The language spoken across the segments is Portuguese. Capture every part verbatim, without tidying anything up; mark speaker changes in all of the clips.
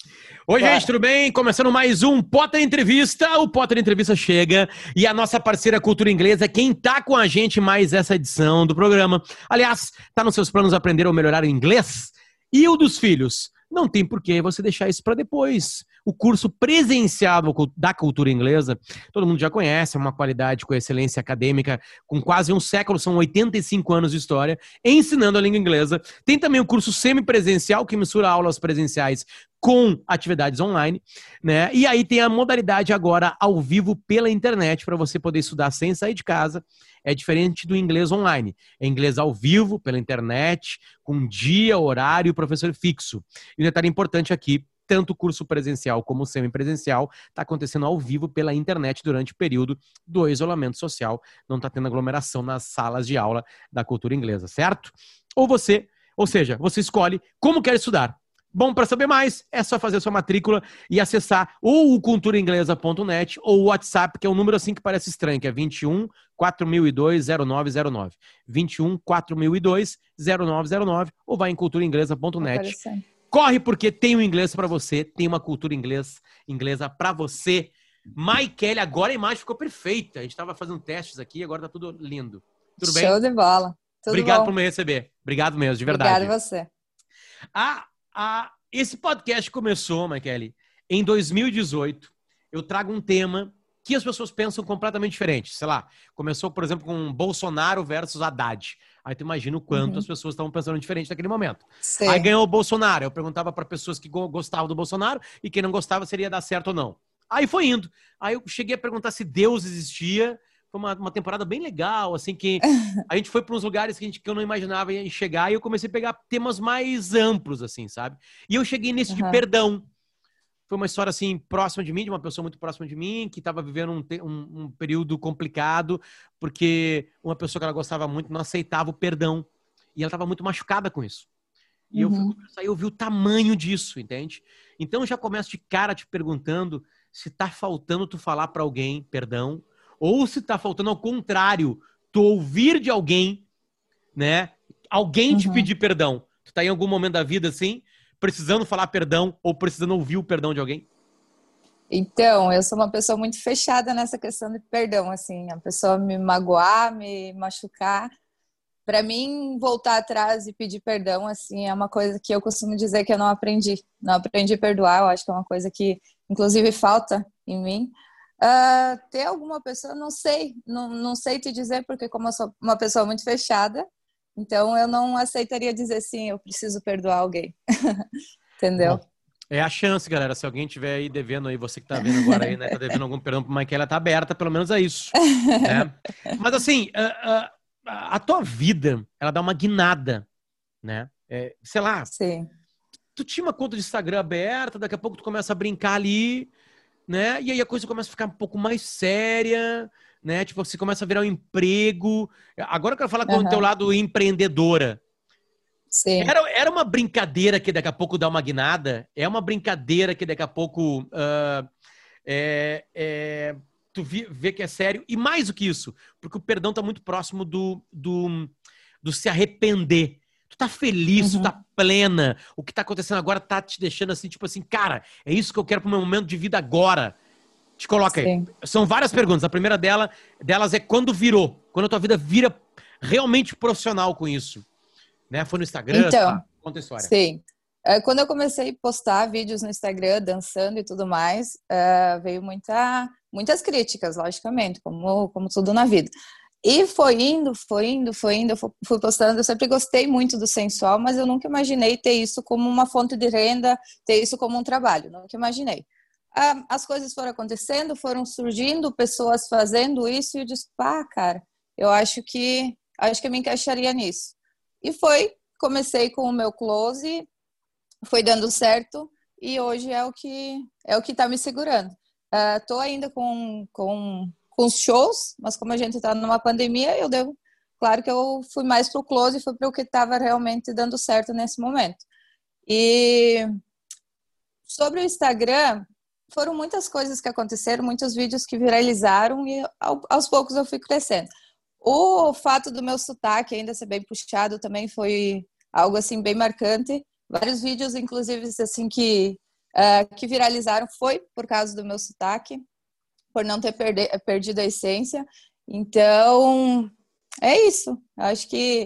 Speaker 1: Oi,
Speaker 2: Bora.
Speaker 1: gente, tudo bem? Começando mais um Potter Entrevista. O Potter Entrevista chega e a nossa parceira Cultura Inglesa é quem tá com a gente mais essa edição do programa. Aliás, tá nos seus planos aprender ou melhorar o inglês? E o dos filhos? Não tem por que você deixar isso para depois. O curso presencial da Cultura Inglesa, todo mundo já conhece, é uma qualidade com excelência acadêmica, com quase um século, são oitenta e cinco anos de história, ensinando a língua inglesa. Tem também o curso semipresencial, que mistura aulas presenciais com atividades online, né? E aí tem a modalidade agora ao vivo pela internet, para você poder estudar sem sair de casa. É diferente do inglês online. É inglês ao vivo, pela internet, com dia, horário e professor fixo. E um detalhe importante aqui, tanto o curso presencial como o semipresencial está acontecendo ao vivo pela internet durante o período do isolamento social. Não está tendo aglomeração nas salas de aula da cultura inglesa, certo? Ou você, ou seja, você escolhe como quer estudar. Bom, para saber mais, é só fazer sua matrícula e acessar ou o cultura inglesa ponto net ou o WhatsApp, que é um número assim que parece estranho, que é vinte e um, quatro mil e dois, zero nove zero nove. vinte e um, quatro mil e dois, zero nove zero nove ou vai em cultura inglesa ponto net. Corre porque tem um inglês para você, tem uma cultura inglês, inglesa para você. Maikele, agora a imagem ficou perfeita. A gente estava fazendo testes aqui, agora tá tudo lindo. Tudo bem?
Speaker 2: Show de bola. Tudo
Speaker 1: Obrigado
Speaker 2: bom.
Speaker 1: por me receber. Obrigado mesmo, de verdade.
Speaker 2: Obrigado a você.
Speaker 1: Ah, ah, esse podcast começou, Maikele, em dois mil e dezoito. Eu trago um tema que as pessoas pensam completamente diferente. Sei lá, começou, por exemplo, com Bolsonaro versus Haddad. Aí tu imagina o quanto uhum. as pessoas estavam pensando diferente naquele momento. Sim. Aí ganhou o Bolsonaro. Eu perguntava para pessoas que gostavam do Bolsonaro e quem não gostava seria dar certo ou não. Aí foi indo. Aí eu cheguei a perguntar se Deus existia. Foi uma, uma temporada bem legal, assim, que a gente foi para uns lugares que, a gente, que eu não imaginava ia chegar e eu comecei a pegar temas mais amplos, assim, sabe? E eu cheguei nesse uhum. de perdão. Foi uma história, assim, próxima de mim, de uma pessoa muito próxima de mim, que estava vivendo um, um, um período complicado, porque uma pessoa que ela gostava muito não aceitava o perdão. E ela estava muito machucada com isso. E uhum. eu fui conversar e eu vi o tamanho disso, entende? Então eu já começo de cara te perguntando se tá faltando tu falar para alguém perdão, ou se tá faltando ao contrário, tu ouvir de alguém, né? Alguém uhum. te pedir perdão. Tu tá em algum momento da vida, assim, precisando falar perdão ou precisando ouvir o perdão de alguém?
Speaker 2: Então, eu sou uma pessoa muito fechada nessa questão de perdão, assim, a pessoa me magoar, me machucar. Para mim, voltar atrás e pedir perdão, assim, é uma coisa que eu costumo dizer que eu não aprendi. Não aprendi a perdoar, eu acho que é uma coisa que, inclusive, falta em mim. Uh, ter alguma pessoa, não sei, não, não sei te dizer, porque como eu sou uma pessoa muito fechada, então eu não aceitaria dizer sim, eu preciso perdoar alguém. Entendeu?
Speaker 1: Bom, é a chance, galera, se alguém tiver aí devendo aí, você que tá vendo agora aí, né, tá devendo algum perdão pro Maikele, ela tá aberta, pelo menos é isso, né? Mas assim, uh, uh, a tua vida, ela dá uma guinada, né? É, sei lá,
Speaker 2: sim.
Speaker 1: Tu tinha uma conta de Instagram aberta, daqui a pouco tu começa a brincar ali, né? E aí a coisa começa a ficar um pouco mais séria, né? Tipo, você começa a virar um emprego. Agora eu quero falar com o teu lado empreendedora.
Speaker 2: Sim.
Speaker 1: Era, era uma brincadeira que daqui a pouco dá uma guinada? É uma brincadeira que daqui a pouco uh, é, é, tu vê, vê que é sério? E mais do que isso, porque o perdão tá muito próximo do, do, do se arrepender. Tu tá feliz, uhum. tu tá plena. O que tá acontecendo agora tá te deixando assim, tipo assim, cara, é isso que eu quero pro meu momento de vida agora. Te coloca aí. Sim. São várias perguntas. A primeira dela, delas é quando virou. Quando a tua vida vira realmente profissional com isso. Né? Foi no Instagram?
Speaker 2: Então,
Speaker 1: tá? Conta a história.
Speaker 2: Sim. Quando eu comecei a postar vídeos no Instagram, dançando e tudo mais, veio muita, muitas críticas, logicamente, como, como tudo na vida. E foi indo, foi indo, foi indo, eu fui postando, eu sempre gostei muito do sensual, mas eu nunca imaginei ter isso como uma fonte de renda, ter isso como um trabalho, nunca imaginei. As coisas foram acontecendo, foram surgindo, pessoas fazendo isso, e eu disse, pá, cara, eu acho que, acho que eu me encaixaria nisso. E foi, comecei com o meu close, foi dando certo, e hoje é o que é o que tá me segurando. Uh, tô ainda com... com com os shows, mas como a gente está numa pandemia, eu devo, claro que eu fui mais pro close, fui para o que estava realmente dando certo nesse momento. E sobre o Instagram, foram muitas coisas que aconteceram, muitos vídeos que viralizaram e aos poucos eu fui crescendo. O fato do meu sotaque ainda ser bem puxado também foi algo assim bem marcante. Vários vídeos, inclusive, assim, que uh, que viralizaram foi por causa do meu sotaque, por não ter perde, perdido a essência. Então, é isso. Eu acho que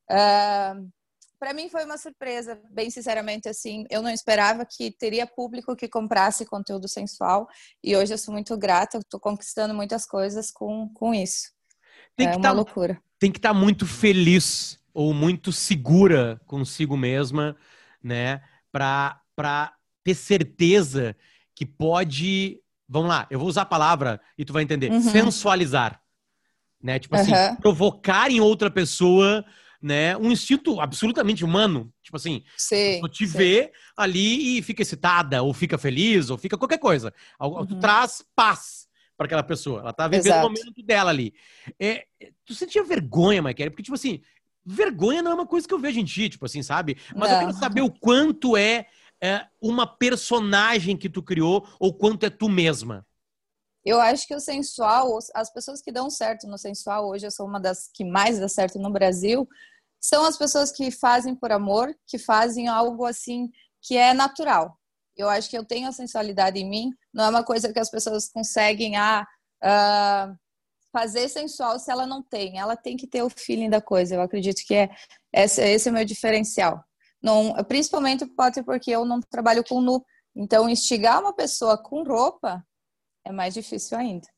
Speaker 2: uh, para mim foi uma surpresa, bem sinceramente, assim, eu não esperava que teria público que comprasse conteúdo sensual, e hoje eu sou muito grata, estou conquistando muitas coisas com, com isso.
Speaker 1: Tem
Speaker 2: é
Speaker 1: que
Speaker 2: uma
Speaker 1: tá,
Speaker 2: loucura.
Speaker 1: Tem que estar tá muito feliz ou muito segura consigo mesma, né, para para ter certeza que pode, vamos lá, eu vou usar a palavra e tu vai entender,
Speaker 2: Uhum.
Speaker 1: sensualizar, né? Tipo assim,
Speaker 2: Uhum.
Speaker 1: provocar em outra pessoa, né, um instinto absolutamente humano. Tipo assim, a pessoa
Speaker 2: Sim,
Speaker 1: te
Speaker 2: sim.
Speaker 1: vê ali e fica excitada, ou fica feliz, ou fica qualquer coisa. Tu
Speaker 2: Uhum.
Speaker 1: traz paz para aquela pessoa. Ela tá vivendo o
Speaker 2: Exato.
Speaker 1: momento dela ali. É, tu sentia vergonha, Maquere? Porque, tipo assim, vergonha não é uma coisa que eu vejo em ti, tipo assim, sabe? Mas eu quero
Speaker 2: Não.
Speaker 1: saber o quanto é, é uma personagem que tu criou, ou quanto é tu mesma.
Speaker 2: Eu acho que o sensual, as pessoas que dão certo no sensual, hoje eu sou uma das que mais dá certo no Brasil, são as pessoas que fazem por amor, que fazem algo assim que é natural. Eu acho que eu tenho a sensualidade em mim, não é uma coisa que as pessoas conseguem ah, uh, fazer sensual se ela não tem. Ela tem que ter o feeling da coisa. Eu acredito que é esse, esse é o meu diferencial. Não, principalmente pode ser porque eu não trabalho com nu. Então, instigar uma pessoa com roupa é mais difícil ainda.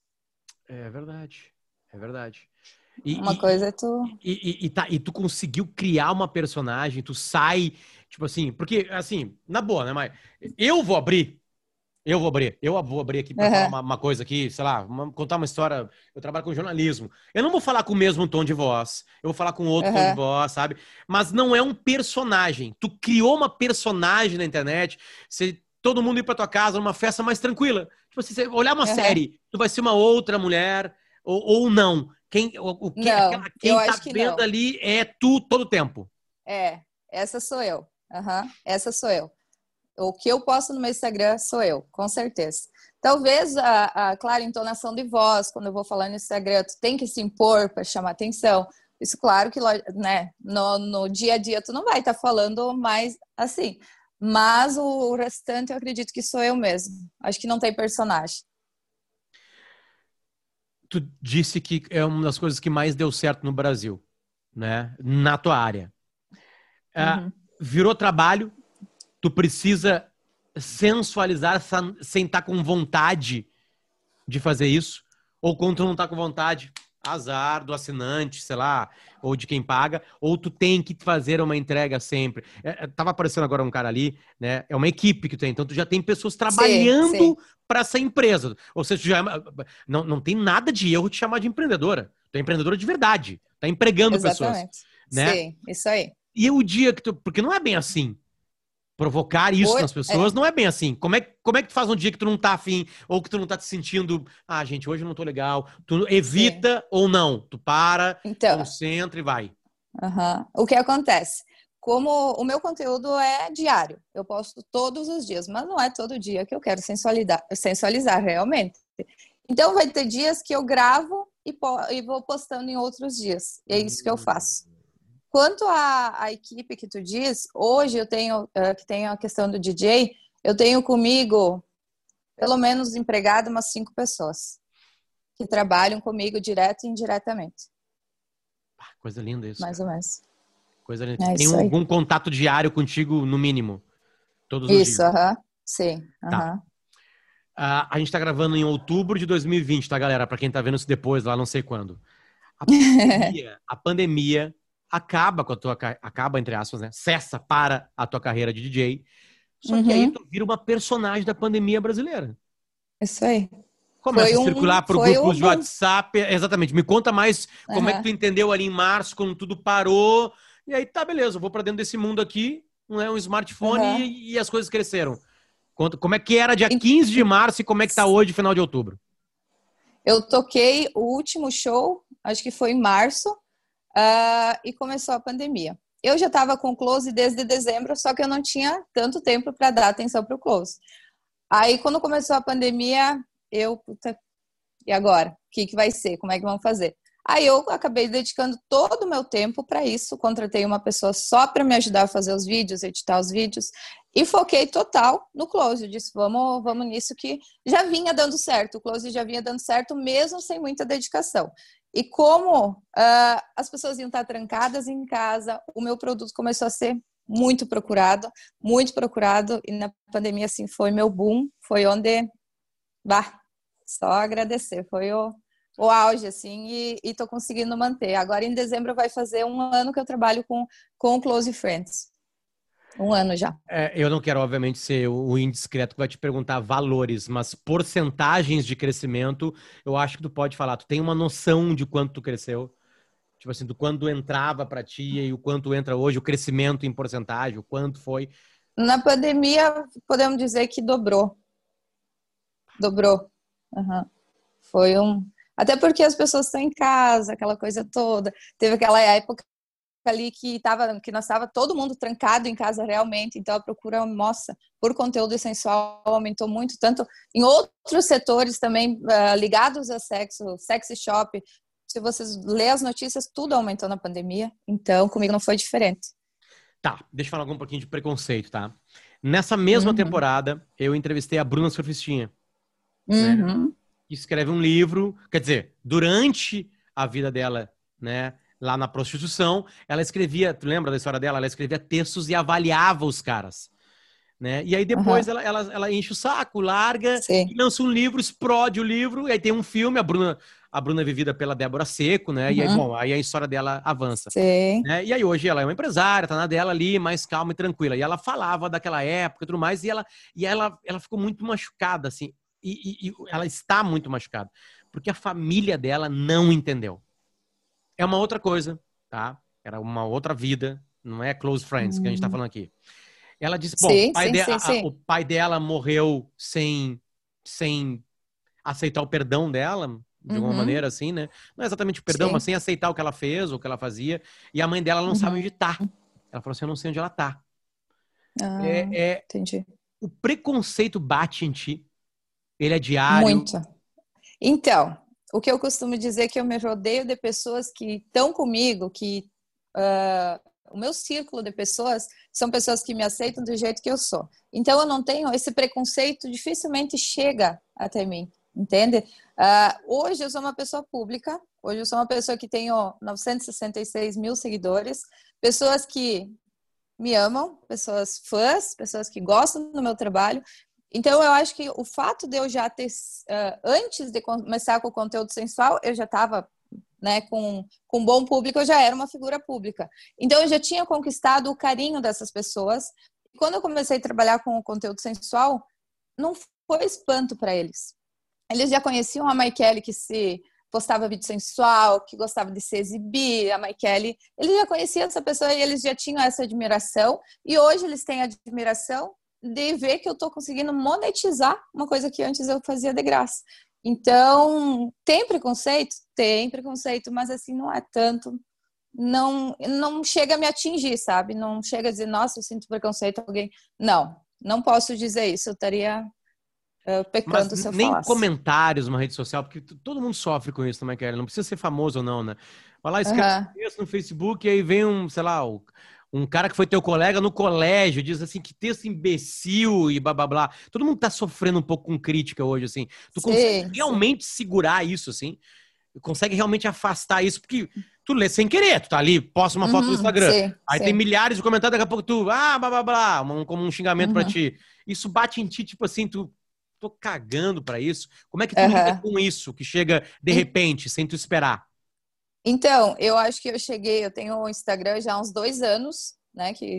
Speaker 1: É verdade, é verdade. E,
Speaker 2: Uma
Speaker 1: e,
Speaker 2: coisa é tu...
Speaker 1: e, e, e, tá, e tu conseguiu criar uma personagem, tu sai, tipo assim, porque, assim, na boa, né, mas eu vou abrir, eu vou abrir, eu vou abrir aqui pra falar
Speaker 2: Uhum.
Speaker 1: uma, uma coisa aqui, sei lá, uma- contar uma história, eu trabalho com jornalismo, eu não vou falar com o mesmo tom de voz, eu vou falar com outro tom de
Speaker 2: Uhum.
Speaker 1: voz, sabe? Mas não é um personagem, tu criou uma personagem na internet, se todo mundo ir pra tua casa numa festa mais tranquila, tipo assim, você olhar uma
Speaker 2: Uhum.
Speaker 1: série, tu vai ser uma outra mulher, ou, ou não, quem, o, o que,
Speaker 2: Não,
Speaker 1: aquela,
Speaker 2: eu
Speaker 1: quem tá
Speaker 2: acho que
Speaker 1: vendo
Speaker 2: não.
Speaker 1: ali é tu todo o tempo.
Speaker 2: É, essa sou eu. Uhum. Essa sou eu. O que eu posto no meu Instagram sou eu, com certeza. Talvez a, a clara entonação de voz, quando eu vou falar no Instagram, tu tem que se impor para chamar atenção. Isso, claro que né, no, no dia a dia tu não vai estar tá falando mais assim. Mas o, o restante eu acredito que sou eu mesmo. Acho que não tem personagem.
Speaker 1: Tu disse que é uma das coisas que mais deu certo no Brasil, né? Na tua área. Ah,
Speaker 2: Uhum.
Speaker 1: virou trabalho, tu precisa sensualizar sem estar com vontade de fazer isso, ou quando tu não tá com vontade, azar do assinante, sei lá, ou de quem paga, ou tu tem que fazer uma entrega sempre. É, é, tava aparecendo agora um cara ali, né? É uma equipe que tu tem, então tu já tem pessoas
Speaker 2: Sim,
Speaker 1: trabalhando
Speaker 2: sim.
Speaker 1: para essa empresa. Ou seja, tu já, é não, não tem nada de erro te chamar de empreendedora. Tu é empreendedora de verdade, tá empregando pessoas,
Speaker 2: Exatamente.
Speaker 1: né?
Speaker 2: Sim, isso aí.
Speaker 1: E o dia que tu, porque não é bem assim. Provocar isso
Speaker 2: Oi,
Speaker 1: nas pessoas
Speaker 2: é,
Speaker 1: não é bem assim. Como é, como é que tu faz um dia que tu não tá afim, ou que tu não tá te sentindo, ah, gente, hoje eu não tô legal. Tu
Speaker 2: sim.
Speaker 1: evita ou não. Tu para,
Speaker 2: Então,
Speaker 1: concentra e vai.
Speaker 2: uhum. O que acontece? Como o meu conteúdo é diário, eu posto todos os dias, mas não é todo dia que eu quero sensualizar, sensualizar realmente. Então, vai ter dias que eu gravo e, e vou postando em outros dias. E é isso que eu faço. Quanto à, à equipe que tu diz, hoje eu tenho, uh, que tem a questão do D J, eu tenho comigo, pelo menos empregado, umas cinco pessoas que trabalham comigo direto e indiretamente.
Speaker 1: Ah, coisa linda isso,
Speaker 2: Mais
Speaker 1: cara.
Speaker 2: ou menos.
Speaker 1: Coisa linda.
Speaker 2: É
Speaker 1: Tem
Speaker 2: isso
Speaker 1: um,
Speaker 2: aí.
Speaker 1: algum contato diário contigo, no mínimo, todos os
Speaker 2: Isso,
Speaker 1: dias.
Speaker 2: aham. Sim,
Speaker 1: Tá.
Speaker 2: aham.
Speaker 1: Uh, a gente tá gravando em outubro de dois mil e vinte, tá, galera? Pra quem tá vendo isso depois, lá não sei quando. A pandemia, a pandemia acaba com a tua, acaba, entre aspas, né? Cessa para a tua carreira de D J. Só que aí
Speaker 2: Uhum.
Speaker 1: tu vira uma personagem da pandemia brasileira.
Speaker 2: Isso aí.
Speaker 1: Começa
Speaker 2: Foi
Speaker 1: a
Speaker 2: um,
Speaker 1: circular por
Speaker 2: foi o
Speaker 1: grupos de
Speaker 2: boom.
Speaker 1: WhatsApp. Exatamente. Me conta mais como é que tu
Speaker 2: Aham.
Speaker 1: entendeu ali em março, quando tudo parou. E aí, tá, beleza, eu vou pra dentro desse mundo aqui, não é um smartphone
Speaker 2: Aham.
Speaker 1: e, e as coisas cresceram. Conta, como é que era dia
Speaker 2: E-
Speaker 1: quinze de
Speaker 2: e-
Speaker 1: março e como é que tá hoje, final de outubro?
Speaker 2: Eu toquei o último show, acho que foi em março, uh, e começou a pandemia. Eu já estava com o close desde dezembro, só que eu não tinha tanto tempo para dar atenção para o close. Aí, quando começou a pandemia, eu, puta, e agora? O que, que vai ser? Como é que vamos fazer? Aí eu acabei dedicando todo o meu tempo para isso, contratei uma pessoa só para me ajudar a fazer os vídeos, editar os vídeos, e foquei total no Close. Eu disse, vamos, vamos nisso, que já vinha dando certo, o Close já vinha dando certo, mesmo sem muita dedicação. E como uh, as pessoas iam estar trancadas em casa, o meu produto começou a ser muito procurado, muito procurado, e na pandemia, assim, foi meu boom, foi onde, bah, só agradecer, foi o, o auge, assim, e, e tô conseguindo manter. Agora, em dezembro, vai fazer um ano que eu trabalho com, com o Close Friends. Um ano já.
Speaker 1: É, eu não quero, obviamente, ser o indiscreto que vai te perguntar valores, mas porcentagens de crescimento, eu acho que tu pode falar. Tu tem uma noção de quanto tu cresceu? Tipo assim, do quanto entrava para ti e o quanto entra hoje, o crescimento em porcentagem, o quanto foi?
Speaker 2: Na pandemia, podemos dizer que dobrou. Dobrou. Uhum. Foi um... Até porque as pessoas estão em casa, aquela coisa toda. Teve aquela época ali que, tava, que nós estava todo mundo trancado em casa realmente, então a procura, nossa, por conteúdo sensual aumentou muito, tanto em outros setores também uh, ligados a sexo, sexy shop. Se vocês lerem as notícias, tudo aumentou na pandemia, então comigo não foi diferente.
Speaker 1: Tá, deixa eu falar um pouquinho de preconceito, tá? Nessa mesma uhum. temporada, eu entrevistei a Bruna Surfistinha,
Speaker 2: uhum.
Speaker 1: né? Que escreve um livro, quer dizer, durante a vida dela, né? Lá na prostituição, ela escrevia, tu lembra da história dela? Ela escrevia textos e avaliava os caras, né? E aí depois uhum. ela, ela, ela enche o saco, larga,
Speaker 2: Sim.
Speaker 1: e lança um livro, explode o livro, e aí tem um filme, a Bruna, a Bruna é vivida pela Débora Seco, né? Uhum. E aí, bom, aí a história dela avança.
Speaker 2: Sim.
Speaker 1: Né? E aí hoje ela é uma empresária, tá na dela ali, mais calma e tranquila. E ela falava daquela época e tudo mais, e ela, e ela, ela ficou muito machucada, assim, e, e, e ela está muito machucada, porque a família dela não entendeu. É uma outra coisa, tá? Era uma outra vida, não é close friends que a gente tá falando aqui. Ela disse, bom,
Speaker 2: sim,
Speaker 1: o, pai
Speaker 2: sim,
Speaker 1: de,
Speaker 2: sim,
Speaker 1: a,
Speaker 2: sim.
Speaker 1: o pai dela morreu sem, sem aceitar o perdão dela, de alguma uhum. maneira assim, né? Não é exatamente o perdão, sim. mas sem aceitar o que ela fez, ou o que ela fazia. E a mãe dela não uhum. sabe onde tá. Ela falou assim, eu não sei onde ela tá.
Speaker 2: Ah,
Speaker 1: é, é,
Speaker 2: entendi.
Speaker 1: O preconceito bate em ti. Ele é diário.
Speaker 2: Muito. Então, o que eu costumo dizer é que eu me rodeio de pessoas que estão comigo, que uh, o meu círculo de pessoas são pessoas que me aceitam do jeito que eu sou. Então, eu não tenho esse preconceito, dificilmente chega até mim, entende? Uh, hoje eu sou uma pessoa pública, hoje eu sou uma pessoa que tenho novecentos e sessenta e seis mil seguidores, pessoas que me amam, pessoas fãs, pessoas que gostam do meu trabalho. Então, eu acho que o fato de eu já ter, uh, antes de começar com o conteúdo sensual, eu já estava, né, com, com um bom público, eu já era uma figura pública. Então, eu já tinha conquistado o carinho dessas pessoas. E quando eu comecei a trabalhar com o conteúdo sensual, não foi espanto para eles. Eles já conheciam a Maikele, que se postava vídeo sensual, que gostava de se exibir, a Maikele. Eles já conheciam essa pessoa e eles já tinham essa admiração. E hoje eles têm admiração de ver que eu estou conseguindo monetizar uma coisa que antes eu fazia de graça. Então, tem preconceito? Tem preconceito, mas assim, não é tanto. Não, não chega a me atingir, sabe? Não chega a dizer, nossa, eu sinto preconceito a alguém. Não, não posso dizer isso. Eu estaria uh, pecando
Speaker 1: mas
Speaker 2: se eu
Speaker 1: nem
Speaker 2: falasse.
Speaker 1: Comentários numa rede social, porque todo mundo sofre com isso, né, Kelly? Não precisa ser famoso ou não, né? Vai lá, escreve um texto no Facebook e aí vem um, sei lá, o um cara que foi teu colega no colégio, diz assim, que texto imbecil e blá, blá, blá. Todo mundo tá sofrendo um pouco com crítica hoje, assim. Tu sim, consegue realmente sim. segurar isso, assim? Consegue realmente afastar isso? Porque tu lê sem querer, tu tá ali, posta uma uhum, foto no Instagram. Sim, aí sim. tem milhares de comentários, daqui a pouco tu, ah, blá, blá, blá, um, como um xingamento uhum. pra ti. Isso bate em ti, tipo assim, tu, tô cagando pra isso. Como é que tu uhum. lida com isso, que chega de repente, sem tu esperar?
Speaker 2: Então, eu acho que eu cheguei, eu tenho o Instagram já há uns dois anos, né, que,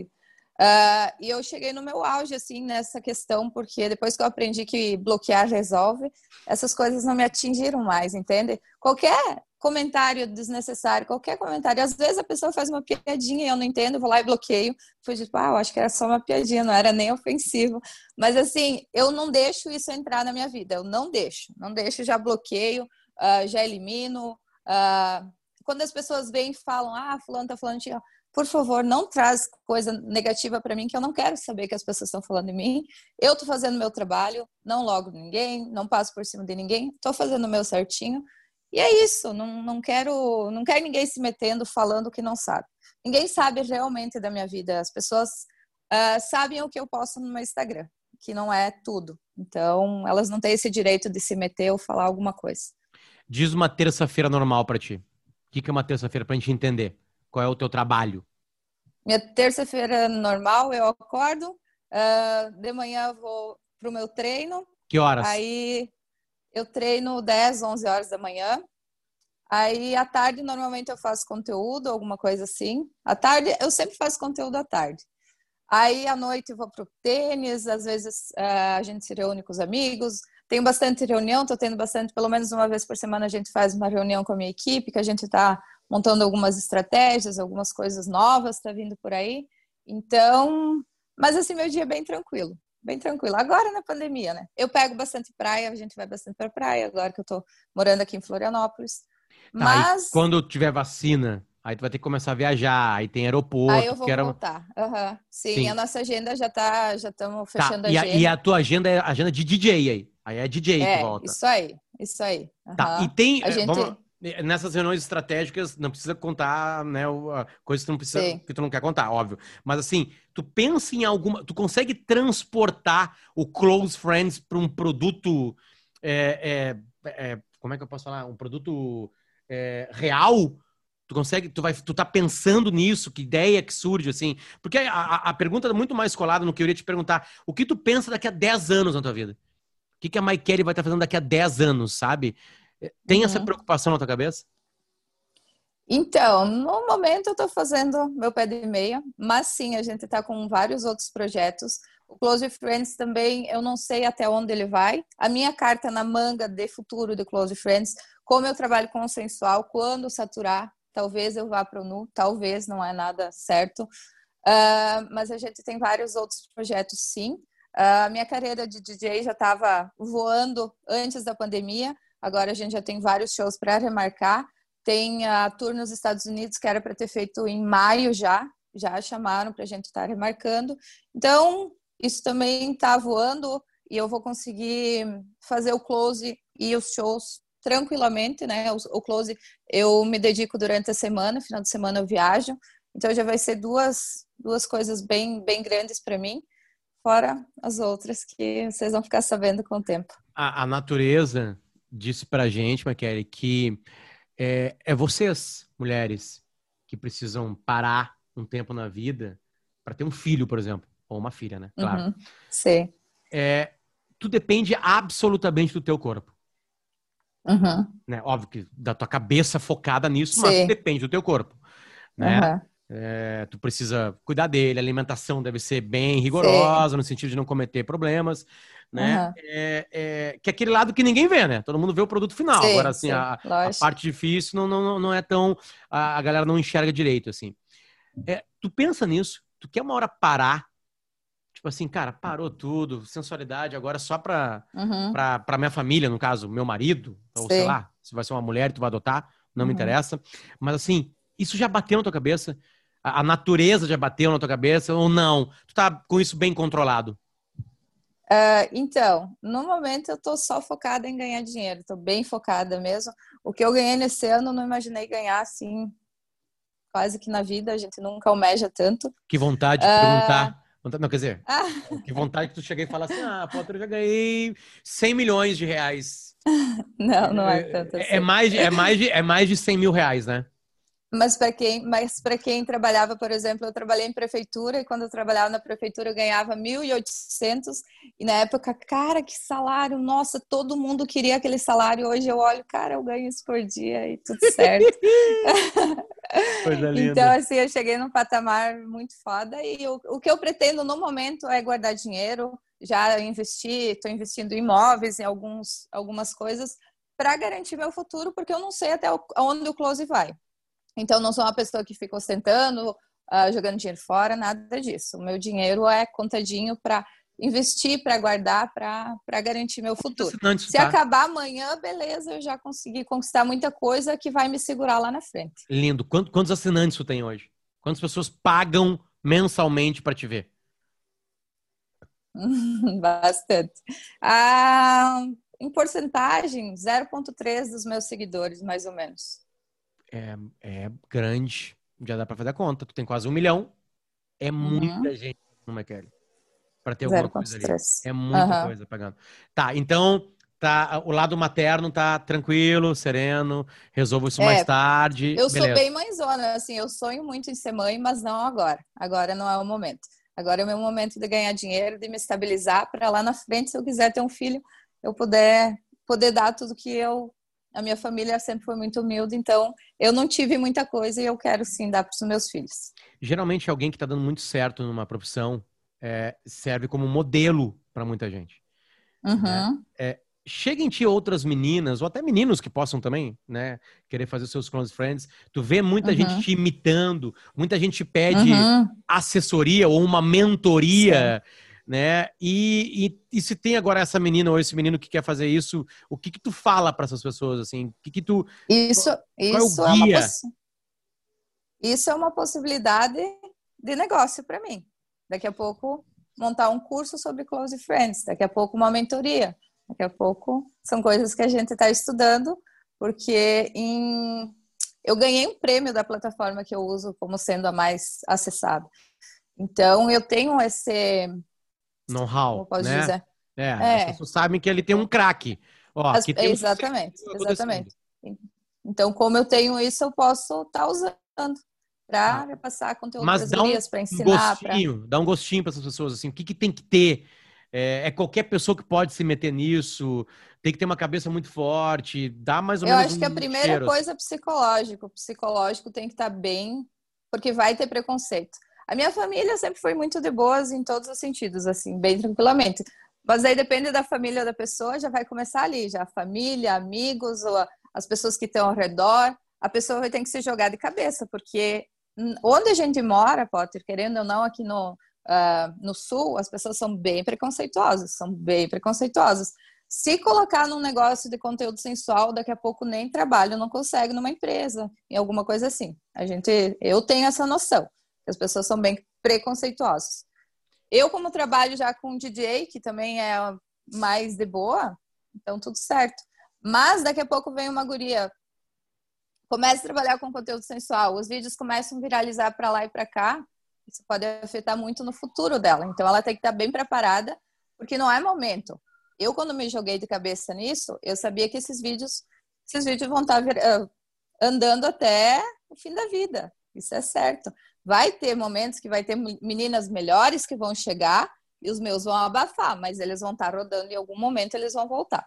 Speaker 2: uh, e eu cheguei no meu auge, assim, nessa questão, porque depois que eu aprendi que bloquear resolve, essas coisas não me atingiram mais, entende? Qualquer comentário desnecessário, qualquer comentário, às vezes a pessoa faz uma piadinha e eu não entendo, eu vou lá e bloqueio, foi tipo, ah, eu acho que era só uma piadinha, não era nem ofensivo, mas assim, eu não deixo isso entrar na minha vida, eu não deixo, não deixo, já bloqueio, uh, já elimino, uh, quando as pessoas vêm e falam, ah, fulano tá falando de... Por favor, não traz coisa negativa para mim, que eu não quero saber que as pessoas estão falando de mim. Eu tô fazendo meu trabalho, não logo ninguém, não passo por cima de ninguém, tô fazendo o meu certinho. E é isso, não, não quero, não quero ninguém se metendo, falando o que não sabe. Ninguém sabe realmente da minha vida. As pessoas uh, sabem o que eu posto no meu Instagram, que não é tudo. Então, elas não têm esse direito de se meter ou falar alguma coisa.
Speaker 1: Diz uma terça-feira normal pra ti. O que é uma terça-feira pra gente entender? Qual é o teu trabalho?
Speaker 2: Minha terça-feira normal, eu acordo, uh, de manhã eu vou pro meu treino.
Speaker 1: Que horas?
Speaker 2: Aí eu treino dez, onze horas da manhã. Aí à tarde normalmente eu faço conteúdo, alguma coisa assim. À tarde eu sempre faço conteúdo à tarde. Aí à noite eu vou pro tênis, às vezes uh, a gente se reúne com os amigos. Tenho bastante reunião, tô tendo bastante, pelo menos uma vez por semana a gente faz uma reunião com a minha equipe, que a gente tá montando algumas estratégias, algumas coisas novas, tá vindo por aí. Então, mas assim, meu dia é bem tranquilo, bem tranquilo. Agora na pandemia, né? Eu pego bastante praia, a gente vai bastante pra praia, agora que eu tô morando aqui em Florianópolis.
Speaker 1: Tá,
Speaker 2: Mas...
Speaker 1: e quando tiver vacina, aí tu vai ter que começar a viajar, aí tem
Speaker 2: Aí
Speaker 1: aeroporto,
Speaker 2: eu
Speaker 1: que
Speaker 2: vou
Speaker 1: era...
Speaker 2: voltar. Uhum. Sim, a
Speaker 1: Sim.
Speaker 2: nossa agenda já tá, já estamos
Speaker 1: Tá,
Speaker 2: fechando a
Speaker 1: e a, e
Speaker 2: agenda.
Speaker 1: a tua agenda é a agenda de D J aí. Aí é D J que
Speaker 2: É,
Speaker 1: volta.
Speaker 2: isso aí, isso aí.
Speaker 1: Tá, e
Speaker 2: Uhum.
Speaker 1: tem,
Speaker 2: A
Speaker 1: eh, vamos
Speaker 2: gente...
Speaker 1: lá, eh, nessas reuniões estratégicas, não precisa contar, né, o- a coisa que tu não precisa,
Speaker 2: Sim.
Speaker 1: que tu não quer contar, óbvio. Mas assim, tu pensa em alguma, tu consegue transportar o Close Friends para um produto, é, é, é, como é que eu posso falar? Um produto é, real? Tu consegue, tu vai, tu tá pensando nisso, que ideia que surge, assim? Porque a, a, a pergunta é muito mais colada no que eu iria te perguntar. O que tu pensa daqui a dez anos na tua vida? O que, que a Maikele vai estar fazendo daqui a dez anos, sabe? Tem essa
Speaker 2: Uhum.
Speaker 1: preocupação na tua cabeça?
Speaker 2: Então, no momento eu estou fazendo meu pé de meia, mas sim, a gente está com vários outros projetos. O Close Friends também, eu não sei até onde ele vai. A minha carta na manga de futuro do Close Friends, como eu trabalho com o sensual, quando saturar, talvez eu vá para o nu, talvez, não é nada certo. Uh, mas a gente tem vários outros projetos, sim. Uh, a minha carreira de D J já estava voando antes da pandemia, agora a gente já tem vários shows para remarcar. Tem a tour nos Estados Unidos que era para ter feito em maio já, já chamaram para a gente estar remarcando. Então, isso também está voando e eu vou conseguir fazer o close e os shows tranquilamente, né? O, o close eu me dedico durante a semana, final de semana eu viajo, então já vai ser duas, duas coisas bem, bem grandes para mim, fora as outras que vocês vão ficar sabendo com o tempo.
Speaker 1: A, a natureza disse pra gente, Maikele, que É, é vocês, mulheres, que precisam parar um tempo na vida para ter um filho, por exemplo, ou uma filha, né? Claro.
Speaker 2: Uhum. Sim.
Speaker 1: É, tu depende absolutamente do teu corpo,
Speaker 2: Uhum.
Speaker 1: né? Óbvio que da tua cabeça focada nisso, mas tu
Speaker 2: Sim.
Speaker 1: depende do teu corpo, né?
Speaker 2: Uhum.
Speaker 1: É, tu precisa cuidar dele, a alimentação deve ser bem
Speaker 2: Sim.
Speaker 1: rigorosa, no sentido de não cometer problemas, né?
Speaker 2: Uhum.
Speaker 1: É, é, que é aquele lado que ninguém vê, né? Todo mundo vê o produto final. Agora,
Speaker 2: Sim,
Speaker 1: assim,
Speaker 2: sim,
Speaker 1: a, a
Speaker 2: lógico.
Speaker 1: parte difícil não, não, não é tão... A, a galera não enxerga direito, assim. É, tu pensa nisso, tu quer uma hora parar, tipo assim, cara, parou tudo, sensualidade agora só pra,
Speaker 2: Uhum.
Speaker 1: pra, pra minha família, no caso, meu marido, ou sei
Speaker 2: Sim.
Speaker 1: lá, se vai ser uma mulher e tu vai adotar, não me
Speaker 2: Uhum.
Speaker 1: interessa. Mas assim, isso já bateu na tua cabeça? A, a natureza já bateu na tua cabeça ou não? Tu tá com isso bem controlado?
Speaker 2: Uh, então, no momento eu tô só focada em ganhar dinheiro, tô bem focada mesmo. O que eu ganhei nesse ano, não imaginei ganhar assim, quase que na vida, a gente nunca almeja tanto.
Speaker 1: Que vontade de
Speaker 2: Uh...
Speaker 1: perguntar. Vontade- Não, quer dizer,
Speaker 2: Ah,
Speaker 1: que vontade que tu cheguei e falar assim, ah, Potter, eu já ganhei cem milhões de reais.
Speaker 2: não, não é tanto
Speaker 1: É, é
Speaker 2: assim.
Speaker 1: mais de, é, mais de, é mais de cem mil reais, né?
Speaker 2: Mas para quem, mas para quem trabalhava, por exemplo, eu trabalhei em prefeitura e quando eu trabalhava na prefeitura eu ganhava mil e oitocentos e na época, cara, que salário, nossa, todo mundo queria aquele salário. Hoje eu olho, cara, eu ganho isso por dia e tudo certo.
Speaker 1: Coisa
Speaker 2: Então,
Speaker 1: linda.
Speaker 2: assim, eu cheguei num patamar muito foda e eu, o que eu pretendo no momento é guardar dinheiro, já investir, estou investindo em imóveis, em alguns, algumas coisas para garantir meu futuro, porque eu não sei até onde o close vai. Então, não sou uma pessoa que fica ostentando, uh, jogando dinheiro fora, nada disso. O meu dinheiro é contadinho para investir, para guardar, para garantir meu futuro.
Speaker 1: Assinante,
Speaker 2: Se
Speaker 1: tá?
Speaker 2: acabar amanhã, beleza, eu já consegui conquistar muita coisa que vai me segurar lá na frente.
Speaker 1: Lindo. Quantos, quantos assinantes tu tem hoje? Quantas pessoas pagam mensalmente para te ver?
Speaker 2: Bastante. Ah, em porcentagem, zero vírgula três dos meus seguidores, mais ou menos.
Speaker 1: É, é grande. Já dá pra fazer a conta. Tu tem quase um milhão. É
Speaker 2: Uhum.
Speaker 1: muita gente no Michele pra ter alguma coisa ali.
Speaker 2: zero vírgula três.
Speaker 1: É muita
Speaker 2: Uhum.
Speaker 1: coisa pagando. Tá, então tá, o lado materno tá tranquilo, sereno, resolvo isso mais
Speaker 2: É,
Speaker 1: tarde,
Speaker 2: eu sou
Speaker 1: beleza.
Speaker 2: bem mãezona, assim, eu sonho muito em ser mãe, mas não agora. Agora não é o momento. Agora é o meu momento de ganhar dinheiro, de me estabilizar para lá na frente, se eu quiser ter um filho, eu puder poder dar tudo que eu. A minha família sempre foi muito humilde, então eu não tive muita coisa e eu quero sim dar para os meus filhos.
Speaker 1: Geralmente alguém que tá dando muito certo numa profissão é, serve como modelo pra muita gente, né?
Speaker 2: Uhum,
Speaker 1: É, chega em ti outras meninas, ou até meninos que possam também, né, querer fazer seus close friends. Tu vê muita gente
Speaker 2: uhum,
Speaker 1: te imitando, muita gente te pede
Speaker 2: uhum,
Speaker 1: assessoria ou uma
Speaker 2: sim.
Speaker 1: mentoria, né? E, e, e se tem agora essa menina ou esse menino que quer fazer isso, o que que tu fala para essas pessoas, assim? O que que tu...
Speaker 2: Isso,
Speaker 1: Qual, qual é o
Speaker 2: isso é uma
Speaker 1: guia?
Speaker 2: poss... isso é uma possibilidade de negócio para mim. Daqui a pouco montar um curso sobre close friends, daqui a pouco uma mentoria, daqui a pouco são coisas que a gente está estudando, porque em... eu ganhei um prêmio da plataforma que eu uso como sendo a mais acessada. Então eu tenho esse, como eu
Speaker 1: Know-how,
Speaker 2: posso
Speaker 1: né?
Speaker 2: dizer,
Speaker 1: É, as
Speaker 2: é,
Speaker 1: pessoas sabem que ele tem um craque. Ó,
Speaker 2: as-
Speaker 1: aqui tem um sucesso
Speaker 2: exatamente,
Speaker 1: acontecendo.
Speaker 2: exatamente. Então, como eu tenho isso, eu posso estar usando
Speaker 1: Tá.
Speaker 2: para passar conteúdo para
Speaker 1: Mas
Speaker 2: as
Speaker 1: dá um
Speaker 2: gurias, para
Speaker 1: um
Speaker 2: ensinar, para.
Speaker 1: gostinho, dá um gostinho para essas pessoas, assim, o que que tem que ter? É, é qualquer pessoa que pode se meter nisso, tem que ter uma cabeça muito forte, dá mais ou
Speaker 2: Eu
Speaker 1: menos
Speaker 2: acho que a
Speaker 1: um
Speaker 2: primeira
Speaker 1: cheiro, assim.
Speaker 2: coisa é psicológico. O psicológico tem que estar bem, porque vai ter preconceito. A minha família sempre foi muito de boas em todos os sentidos, assim, bem tranquilamente. Mas aí depende da família da pessoa, já vai começar ali, já a família, amigos, ou a- as pessoas que estão ao redor. A pessoa vai ter que se jogar de cabeça, porque hum, onde a gente mora, Potter, querendo ou não, aqui no, ah, no sul, as pessoas são bem preconceituosas, são bem preconceituosas. Se colocar num negócio de conteúdo sensual, daqui a pouco nem trabalho não consegue numa empresa, em alguma coisa assim. A gente, eu tenho essa noção, que as pessoas são bem preconceituosas. Eu, como trabalho já com D J, que também é mais de boa, então tudo certo. Mas daqui a pouco vem uma guria, começa a trabalhar com conteúdo sensual, os vídeos começam a viralizar para lá e para cá, isso pode afetar muito no futuro dela. Então ela tem que estar bem preparada, porque não é momento. Eu, quando me joguei de cabeça nisso, eu sabia que esses vídeos, esses vídeos vão estar uh, andando até o fim da vida. Isso é certo. Vai ter momentos que vai ter meninas melhores que vão chegar e os meus vão abafar, mas eles vão estar rodando e em algum momento eles vão voltar.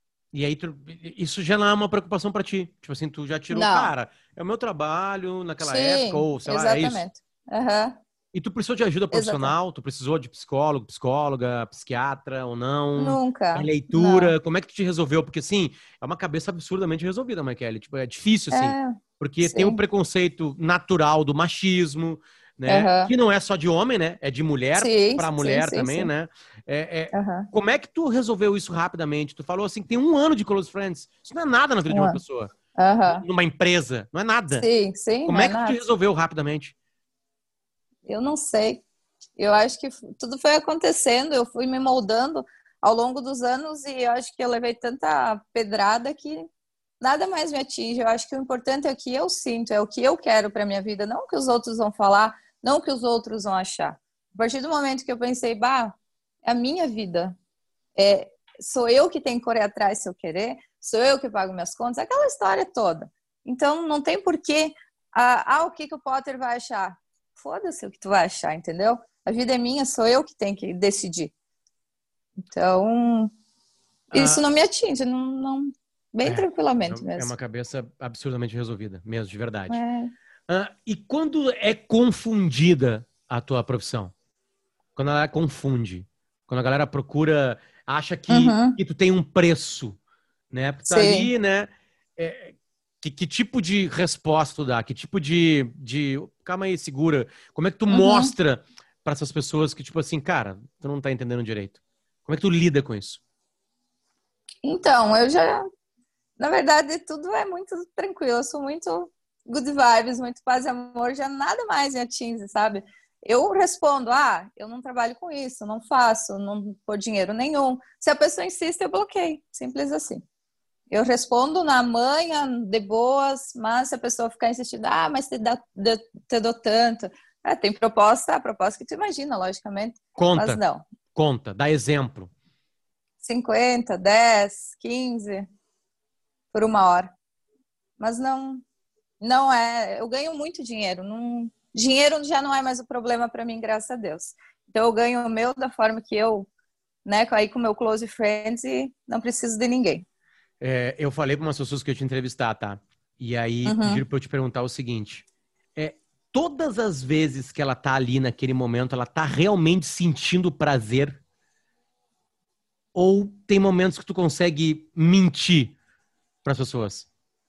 Speaker 1: E aí, tu- isso já não é uma preocupação pra ti. Tipo assim, tu já tirou,
Speaker 2: Não.
Speaker 1: cara, é o meu trabalho naquela época,
Speaker 2: Sim,
Speaker 1: ou sei lá, é isso.
Speaker 2: exatamente. Uhum,
Speaker 1: E tu precisou de ajuda
Speaker 2: exatamente.
Speaker 1: profissional? Tu precisou de psicólogo, psicóloga, psiquiatra ou não? É
Speaker 2: Nunca.
Speaker 1: leitura?
Speaker 2: Não.
Speaker 1: Como é que tu te resolveu? Porque, assim, é uma cabeça absurdamente resolvida, Michele. Tipo, é difícil, assim.
Speaker 2: É,
Speaker 1: Porque tem o
Speaker 2: sim.
Speaker 1: preconceito natural do machismo, né?
Speaker 2: Uhum.
Speaker 1: Que não é só de homem, né? É de mulher
Speaker 2: Sim,
Speaker 1: para
Speaker 2: sim,
Speaker 1: mulher
Speaker 2: sim,
Speaker 1: também,
Speaker 2: sim.
Speaker 1: né? É, é...
Speaker 2: Uhum.
Speaker 1: Como é que tu resolveu isso rapidamente? Tu falou assim que tem um ano de Close Friends. Isso não é nada na vida de
Speaker 2: Um
Speaker 1: uma
Speaker 2: ano.
Speaker 1: pessoa.
Speaker 2: Uhum.
Speaker 1: Numa empresa. Não é nada.
Speaker 2: Sim, sim, não
Speaker 1: Como
Speaker 2: é
Speaker 1: é que tu te
Speaker 2: nada.
Speaker 1: resolveu rapidamente?
Speaker 2: Eu não sei. Eu acho que tudo foi acontecendo, eu fui me moldando ao longo dos anos e eu acho que eu levei tanta pedrada que nada mais me atinge. Eu acho que o importante é o que eu sinto, é o que eu quero para minha vida, não o que os outros vão falar, não o que os outros vão achar. A partir do momento que eu pensei, bah, é a minha vida, é, sou eu que tenho que correr atrás se eu querer, sou eu que pago minhas contas, aquela história toda. Então não tem porquê, ah, ah o que, que o Potter vai achar? Foda-se o que tu vai achar, entendeu? A vida é minha, sou eu que tenho que decidir. Então, isso
Speaker 1: Ah,
Speaker 2: não me atinge, não, não bem
Speaker 1: é,
Speaker 2: tranquilamente
Speaker 1: é
Speaker 2: mesmo.
Speaker 1: uma cabeça absurdamente resolvida, mesmo, de verdade.
Speaker 2: É.
Speaker 1: Ah, e quando é confundida a tua profissão? Quando ela confunde? Quando a galera procura, acha que,
Speaker 2: Uhum.
Speaker 1: que tu tem um preço, né? Tu tá
Speaker 2: Sim.
Speaker 1: ali, né? É, que, que tipo de resposta tu dá? Que tipo de, de... Calma aí, segura. Como é que tu
Speaker 2: Uhum.
Speaker 1: mostra para essas pessoas que, tipo assim, cara, tu não tá entendendo direito? Como é que tu lida com isso?
Speaker 2: Então, eu já, na verdade, tudo é muito tranquilo. Eu sou muito good vibes, muito paz e amor, já nada mais me atinge, sabe? Eu respondo, ah, eu não trabalho com isso, não faço, não por dinheiro nenhum. Se a pessoa insiste, eu bloqueio. Simples assim. Eu respondo na manhã, de boas, mas se a pessoa ficar insistindo, ah, mas te, dá, te dou tanto. É, tem proposta, a proposta que tu imagina, logicamente.
Speaker 1: Conta,
Speaker 2: mas não.
Speaker 1: conta, dá exemplo.
Speaker 2: cinquenta, dez, quinze por uma hora. Mas não, não é. Eu ganho muito dinheiro. Não, dinheiro já não é mais o problema para mim, graças a Deus. Então eu ganho o meu da forma que eu, né, aí com o meu close friends e não preciso de ninguém.
Speaker 1: É, eu falei para umas pessoas que eu te entrevistar, tá? E aí
Speaker 2: Uhum.
Speaker 1: pediram para eu te perguntar o seguinte: é, todas as vezes que ela tá ali naquele momento, ela tá realmente sentindo prazer? Ou tem momentos que tu consegue mentir para as pessoas?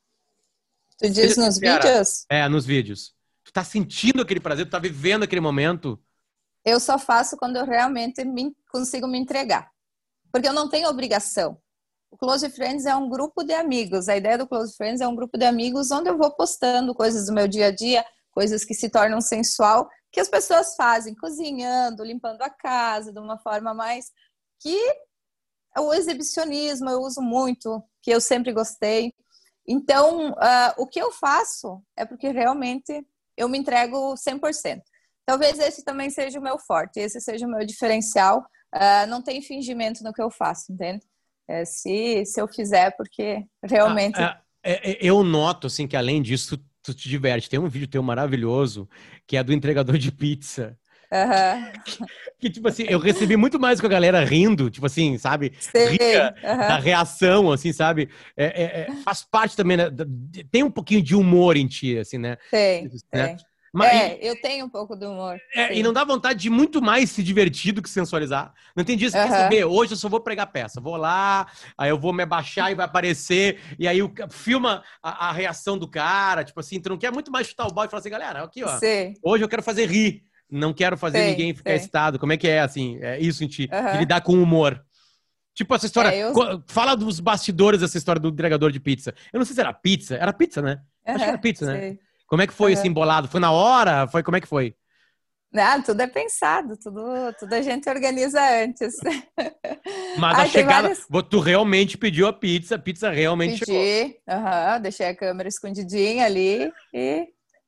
Speaker 2: Tu diz
Speaker 1: Seja
Speaker 2: nos
Speaker 1: sincera.
Speaker 2: vídeos?
Speaker 1: É, nos vídeos. Tu tá sentindo aquele prazer, tu tá vivendo aquele momento?
Speaker 2: Eu só faço quando eu realmente me, consigo me entregar. Porque eu não tenho obrigação. O Close Friends é um grupo de amigos. A ideia do Close Friends é um grupo de amigos onde eu vou postando coisas do meu dia a dia, coisas que se tornam sensual, que as pessoas fazem, cozinhando, limpando a casa, de uma forma mais que o exibicionismo eu uso muito, que eu sempre gostei. Então, uh, o que eu faço é porque realmente eu me entrego cem por cento. Talvez esse também seja o meu forte, esse seja o meu diferencial. Uh, não tem fingimento no que eu faço, entende? É, se, se eu fizer, porque realmente...
Speaker 1: Ah, é, é, eu noto, assim, que além disso, tu, tu te diverte. Tem um vídeo teu maravilhoso, que é do entregador de pizza.
Speaker 2: Uhum.
Speaker 1: Que, tipo assim, eu recebi muito mais com a galera rindo, tipo assim, sabe? Ria
Speaker 2: Sei.
Speaker 1: da
Speaker 2: Uhum.
Speaker 1: reação, assim, sabe? É, é, é, faz parte também, né? Tem um pouquinho de humor em ti, assim, né?
Speaker 2: Tem,
Speaker 1: né?
Speaker 2: tem.
Speaker 1: Mas, e,
Speaker 2: É, eu tenho um pouco de humor,
Speaker 1: é, e não
Speaker 2: sim.
Speaker 1: dá vontade de muito mais se divertir do que sensualizar. Não tem dia que você quer
Speaker 2: Uhum.
Speaker 1: saber, hoje eu só vou pregar peça. Vou lá, aí eu vou me abaixar e vai aparecer, e aí o, filma a, a reação do cara, tipo assim, tu não quer muito mais chutar o balde e falar assim, galera, aqui, ó,
Speaker 2: Sei,
Speaker 1: hoje eu quero fazer rir. Não quero fazer
Speaker 2: tem,
Speaker 1: ninguém ficar
Speaker 2: tem.
Speaker 1: excitado. Como é que é, assim? É isso em ti, de
Speaker 2: Uhum.
Speaker 1: lidar com humor. Tipo essa história.
Speaker 2: É, eu...
Speaker 1: Fala dos bastidores dessa história do entregador de pizza. Eu não sei se era pizza. Era pizza, né? Acho que era
Speaker 2: Uhum.
Speaker 1: pizza, né?
Speaker 2: Sei.
Speaker 1: Como é que foi esse
Speaker 2: Uhum.
Speaker 1: embolado? Foi na hora? Foi, como é que foi?
Speaker 2: Ah, tudo é pensado, tudo, tudo a gente organiza antes.
Speaker 1: Mas a
Speaker 2: Ai, tem
Speaker 1: chegada.
Speaker 2: várias.
Speaker 1: Tu realmente pediu a pizza, a pizza realmente chegou.
Speaker 2: Pedi, uhum, deixei a câmera escondidinha ali e.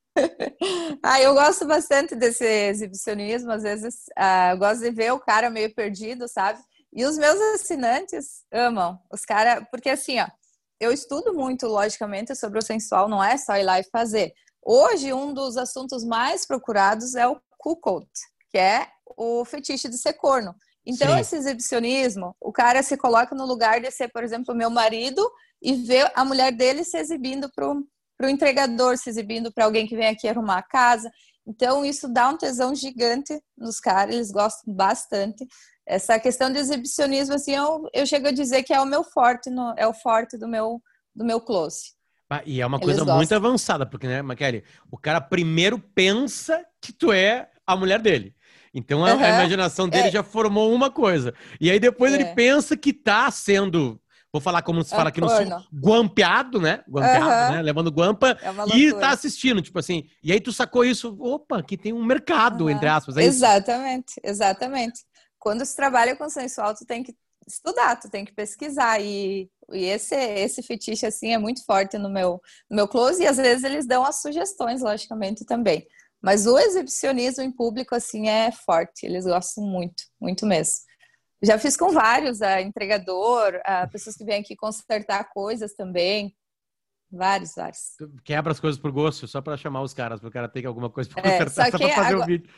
Speaker 2: Ah, eu gosto bastante desse exibicionismo, às vezes ah, eu gosto de ver o cara meio perdido, sabe? E os meus assinantes amam os caras, porque assim, ó, eu estudo muito, logicamente, sobre o sensual, não é só ir lá e fazer. Hoje, um dos assuntos mais procurados é o cuckold, que é o fetiche de ser corno. Então,
Speaker 1: Sim.
Speaker 2: esse exibicionismo, o cara se coloca no lugar de ser, por exemplo, meu marido e ver a mulher dele se exibindo pro para o entregador, se exibindo para alguém que vem aqui arrumar a casa. Então, isso dá um tesão gigante nos caras, eles gostam bastante. Essa questão de exibicionismo, assim, eu, eu chego a dizer que é o meu forte, no, é o forte do meu, do meu close.
Speaker 1: Ah, e é uma
Speaker 2: Eles
Speaker 1: coisa muito
Speaker 2: gostam.
Speaker 1: avançada, porque, né, Maquele, o cara primeiro pensa que tu é a mulher dele. Então a, a
Speaker 2: Uhum.
Speaker 1: imaginação dele
Speaker 2: É,
Speaker 1: já formou uma coisa. E aí depois ele
Speaker 2: é.
Speaker 1: pensa que tá sendo, vou falar como se
Speaker 2: É
Speaker 1: fala aqui no sul,
Speaker 2: corno.
Speaker 1: guampeado, né? Guampeado, né?
Speaker 2: Uhum.
Speaker 1: Levando guampa
Speaker 2: É uma
Speaker 1: e tá
Speaker 2: loucura.
Speaker 1: assistindo, tipo assim. E aí tu sacou isso, opa, aqui tem um mercado, entre
Speaker 2: Uhum.
Speaker 1: aspas, é isso?
Speaker 2: Exatamente, exatamente. Quando se trabalha com sensual, tu tem que estudar, tu tem que pesquisar e, e esse esse fetiche assim é muito forte no meu no meu close e às vezes eles dão as sugestões, logicamente também. Mas o exibicionismo em público assim é forte, eles gostam muito, muito mesmo. Já fiz com vários, a entregador, a pessoas que vêm aqui consertar coisas também, vários, vários.
Speaker 1: Tu quebra as coisas por gosto, só pra chamar os caras, pro cara ter alguma coisa pra
Speaker 2: É,
Speaker 1: consertar,
Speaker 2: só
Speaker 1: só
Speaker 2: que
Speaker 1: pra fazer o
Speaker 2: agora
Speaker 1: vídeo.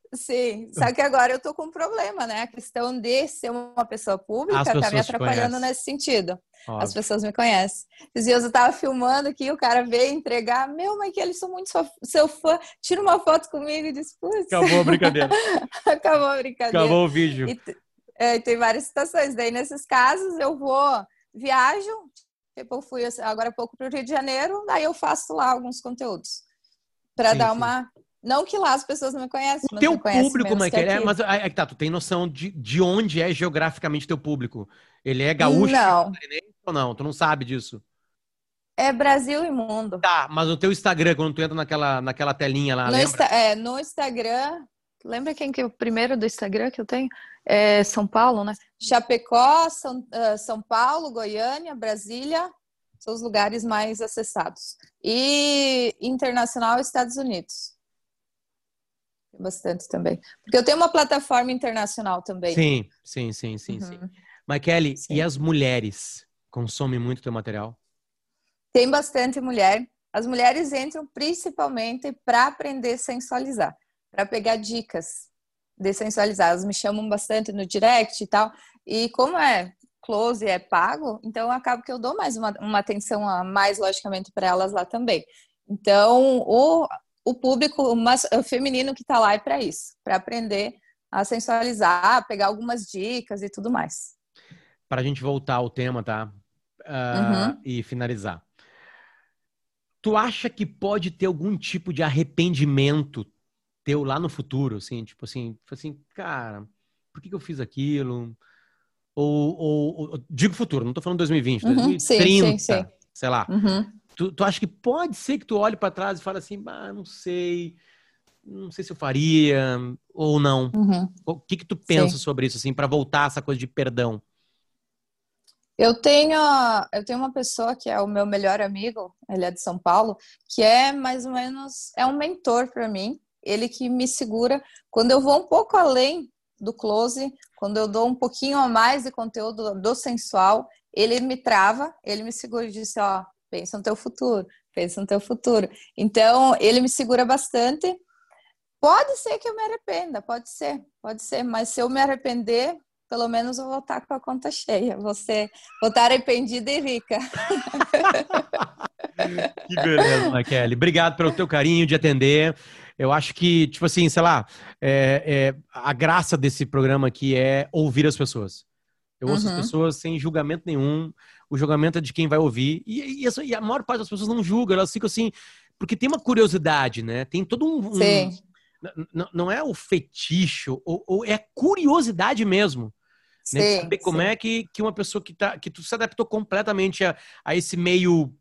Speaker 2: sim, só que agora eu tô com um problema, né? A questão de ser uma pessoa
Speaker 1: As
Speaker 2: pública tá me
Speaker 1: pessoas te
Speaker 2: atrapalhando
Speaker 1: conhecem,
Speaker 2: nesse sentido. As
Speaker 1: óbvio.
Speaker 2: pessoas me conhecem. Esses dias eu tava filmando aqui, o cara veio entregar. Meu, mas que eles são muito seu, seu fã. Tira uma foto comigo e diz, putz,
Speaker 1: Acabou a brincadeira.
Speaker 2: acabou a brincadeira.
Speaker 1: Acabou o vídeo.
Speaker 2: E é, tem várias situações. Daí, nesses casos, eu vou, viajo, tipo, eu fui agora há pouco para o Rio de Janeiro, daí eu faço lá alguns conteúdos. Para
Speaker 1: Sim,
Speaker 2: dar
Speaker 1: sim.
Speaker 2: uma. Não que lá as pessoas não me conhecem,
Speaker 1: O
Speaker 2: mas
Speaker 1: teu
Speaker 2: me conhecem
Speaker 1: público,
Speaker 2: menos que
Speaker 1: Michael, é,
Speaker 2: aqui.
Speaker 1: mas é, é que tá, tu tem noção de, de onde é geograficamente teu público? Ele é gaúcho e
Speaker 2: Não.
Speaker 1: catarinense ou não? Tu não sabe disso?
Speaker 2: É Brasil e mundo.
Speaker 1: Tá, mas no teu Instagram, quando tu entra naquela, naquela telinha lá,
Speaker 2: No,
Speaker 1: lembra?
Speaker 2: Insta- é, no Instagram. Lembra quem que é o primeiro do Instagram que eu tenho? É São Paulo, né? Chapecó, São, uh, São Paulo, Goiânia, Brasília, são os lugares mais acessados. E internacional, Estados Unidos. Tem bastante também. Porque eu tenho uma plataforma internacional também.
Speaker 1: Sim, sim, sim, sim, uhum. sim. Mas, Kelly, sim. E as mulheres consomem muito teu material?
Speaker 2: Tem bastante mulher. As mulheres entram principalmente para aprender a sensualizar, para pegar dicas de sensualizar. Elas me chamam bastante no direct e tal. E como é close, é pago, então eu acabo que eu dou mais uma, uma atenção a mais, logicamente, para elas lá também. Então, o, o público o, mas, o feminino que está lá é para isso, para aprender a sensualizar, pegar algumas dicas e tudo mais.
Speaker 1: Para a gente voltar ao tema, tá? Uh, uhum. E finalizar. Tu acha que pode ter algum tipo de arrependimento teu lá no futuro, assim, tipo assim, assim, cara, por que que eu fiz aquilo? Ou, ou, ou digo futuro, não tô falando dois mil e vinte,
Speaker 2: uhum,
Speaker 1: dois mil e trinta,
Speaker 2: sim, sim, sim.
Speaker 1: sei lá.
Speaker 2: Uhum.
Speaker 1: Tu, tu acha que pode ser que tu olhe para trás e fale assim, ah, não sei, não sei se eu faria ou não.
Speaker 2: Uhum.
Speaker 1: O que que tu pensa
Speaker 2: sim.
Speaker 1: sobre isso, assim, para voltar a essa coisa de perdão?
Speaker 2: Eu tenho, eu tenho uma pessoa que é o meu melhor amigo, ele é de São Paulo, que é mais ou menos, é um mentor para mim, ele que me segura quando eu vou um pouco além do close, quando eu dou um pouquinho a mais de conteúdo do sensual, ele me trava, ele me segura e diz, ó, pensa no teu futuro, pensa no teu futuro. Então, ele me segura bastante. Pode ser que eu me arrependa, pode ser, pode ser, mas se eu me arrepender, pelo menos eu vou estar com a conta cheia. Você vou estar arrependida e rica.
Speaker 1: Que beleza, Kelly. Obrigado pelo teu carinho de atender. Eu acho que, tipo assim, sei lá, é, é, a graça desse programa aqui é ouvir as pessoas. Eu ouço uhum. as pessoas sem julgamento nenhum. O julgamento é de quem vai ouvir. E, e, e a maior parte das pessoas não julga. Elas ficam assim... Porque tem uma curiosidade, né? Tem todo um...
Speaker 2: Sim.
Speaker 1: um não é o fetiche, ou, ou é curiosidade mesmo. Né, de saber como sim. é que, que uma pessoa que, tá, que tu se adaptou completamente a, a esse meio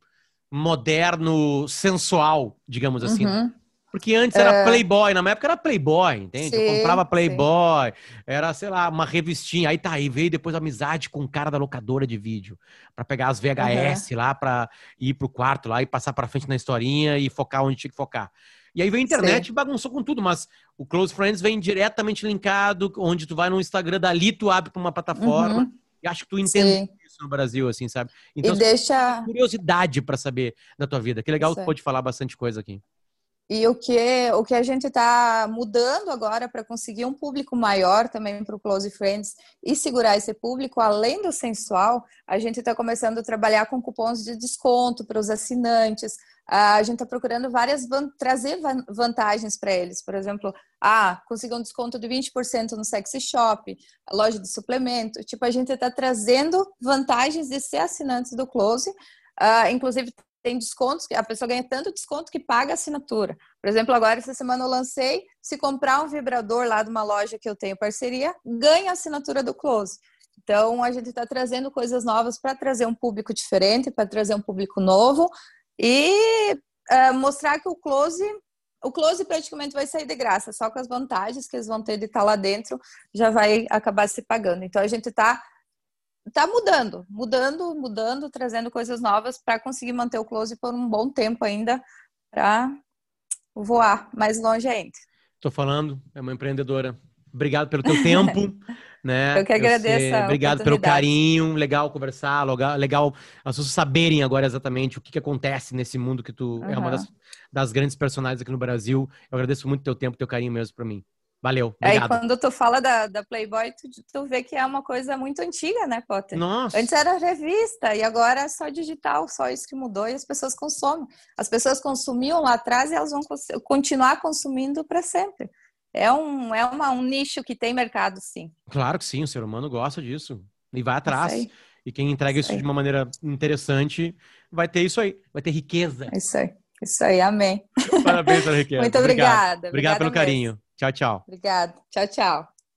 Speaker 1: moderno, sensual, digamos assim. Uhum. Porque antes era é... Playboy, na minha época era Playboy, entende? Sim, eu comprava Playboy, sim. era, sei lá, uma revistinha. Aí tá, aí veio depois a amizade com o cara da locadora de vídeo, pra pegar as V H S uhum. lá, pra ir pro quarto lá e passar pra frente na historinha e focar onde tinha que focar. E aí veio a internet Sim. e bagunçou com tudo, mas o Close Friends vem diretamente linkado, onde tu vai no Instagram, dali tu abre para uma plataforma, uhum. e acho que tu entende Sim. isso no Brasil, assim, sabe? Então,
Speaker 2: e deixa...
Speaker 1: curiosidade para saber da tua vida. Que legal que tu pode falar bastante coisa aqui.
Speaker 2: E o que, o que a gente está mudando agora para conseguir um público maior também para o Close Friends e segurar esse público, além do sensual, a gente está começando a trabalhar com cupons de desconto para os assinantes. A gente está procurando várias trazer vantagens para eles. Por exemplo, ah, conseguir um desconto de vinte por cento no Sexy Shop, a loja de suplemento. Tipo, a gente está trazendo vantagens de ser assinantes do Close, uh, inclusive tem descontos, que a pessoa ganha tanto desconto que paga a assinatura. Por exemplo, agora essa semana eu lancei, se comprar um vibrador lá de uma loja que eu tenho parceria, ganha a assinatura do Close. Então, a gente está trazendo coisas novas para trazer um público diferente, para trazer um público novo e uh, mostrar que o Close, o Close praticamente vai sair de graça, só com as vantagens que eles vão ter de estar lá dentro, já vai acabar se pagando. Então, a gente está Tá mudando, mudando, mudando, trazendo coisas novas para conseguir manter o Close por um bom tempo ainda, para voar mais longe ainda.
Speaker 1: Tô falando, é uma empreendedora. Obrigado pelo teu tempo, né?
Speaker 2: Eu que agradeço.
Speaker 1: Eu obrigado pelo carinho, legal conversar, legal as pessoas saberem agora exatamente o que, que acontece nesse mundo que tu uhum. é uma das, das grandes personagens aqui no Brasil. Eu agradeço muito teu tempo, teu carinho mesmo para mim. Valeu, obrigado.
Speaker 2: Aí quando tu fala da, da Playboy, tu, tu vê que é uma coisa muito antiga, né, Potter?
Speaker 1: Nossa.
Speaker 2: Antes era revista e agora é só digital, só isso que mudou e as pessoas consomem. As pessoas consumiam lá atrás e elas vão continuar consumindo para sempre. É, um, é uma, um nicho que tem mercado, sim.
Speaker 1: Claro que sim, o ser humano gosta disso e vai atrás. E quem entrega isso, isso de uma maneira interessante vai ter isso aí, vai ter riqueza.
Speaker 2: Isso aí, isso aí, amém.
Speaker 1: Parabéns pela riqueza.
Speaker 2: Muito obrigada.
Speaker 1: Obrigado, obrigado pelo
Speaker 2: mesmo.
Speaker 1: carinho. Tchau, tchau.
Speaker 2: Obrigada. Tchau, tchau.